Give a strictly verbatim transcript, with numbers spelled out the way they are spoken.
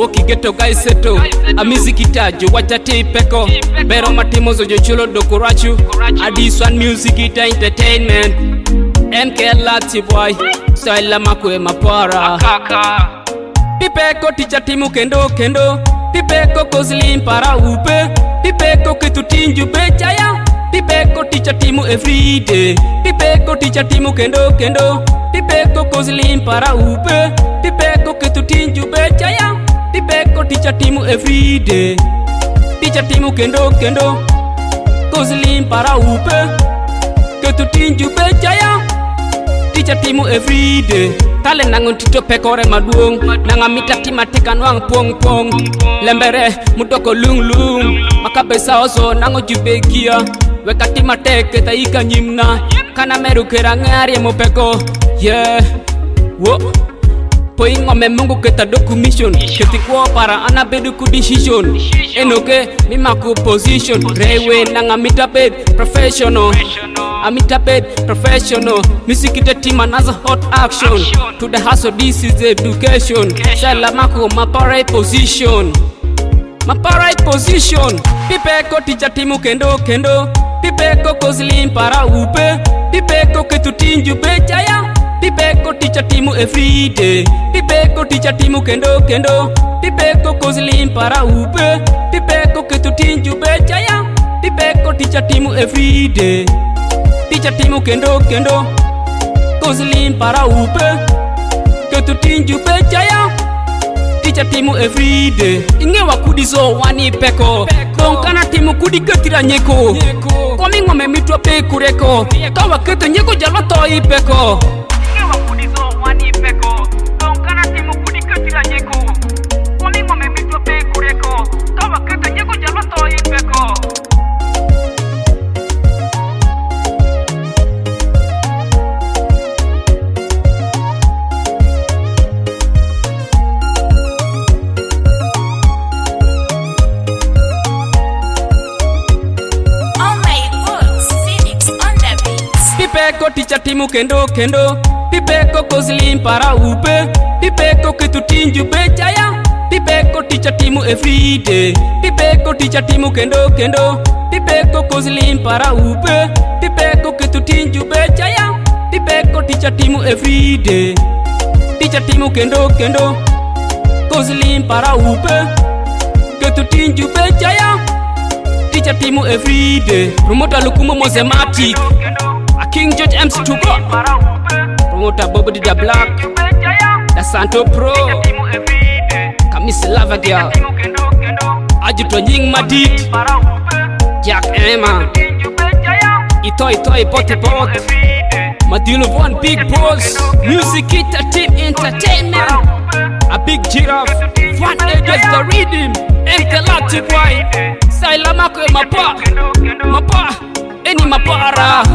woki geto gaiseto amiziki tajo wacha tipeko bero matimo zo jochulo dokurachu adis one music ita entertainment M K Lati boy style makwe mapara pipeko ticha timu kendo kendo pipeko kozlim para upe pipeko ketutinju bechaya pipeko ticha timu everyday pipeko ticha timu kendo kendo pipeko kozlim para upe pipeko ketutinju bechaya pipeko ticha timu everyday ticha timu kendo kendo kozlim para upe ketutinju bechaya ticha timu everyday tale nangon tito pekore maduong nanga mita tima teka nwang pong pong lembere mutoko lung lung makabesa oso nango jubegia weka tima teke taika nyimna kana meru kera ngari mopeko yeah wo poingo me mungu keta documission keti kwa para anabedu ku decision enoke mima ku position rewe nanga mita bed professional amita bed professional music ite team another hot action to the hustle this is education shala mako mapara position mapara position pipeko ticha timu kendo kendo pipeko kozlim para upe pipeko ketutinju bechaya pipeko ticha timu everyday pipeko ticha timu kendo kendo pipeko kozlim para upe pipeko ketutinju bechaya pipeko ticha timu everyday ticha timu kendo kendo kozlim para upe ketutinju bechaya ticha timu everyday inge wakudizo wani peko donkana timu kudi ketira nyeko komingo me mitwa pe kureko kawa keto nyeko jalwa to ipeko inge wakudizo wani peko donkana timu kudi ketira nyeko komingo me mitwa pe kureko kawa keto nyeko jalwa to ipeko pipeko ticha timu kendo kendo pipeko kozlim para upe pipeko ketutinju bechaya pipeko ticha timu everyday pipeko ticha timu kendo kendo pipeko kozlim para upe pipeko ketutinju bechaya pipeko ticha timu everyday ticha timu kendo kendo kozlim para upe ketutinju bechaya ticha timu everyday promoter lukumo mozematic King George M C to go promoter Bobby the Black Da Santo Pro Kamisi Lava Girl Ajito Nying Madid Jack Emma Ito Ito Ipote Pot Madilu Von Big Boss Music Kita Team Entertainment A Big Giraffe One Ages The Rhythm M K Lati Boy Saila Mako Mapa Mapa Eni Mapara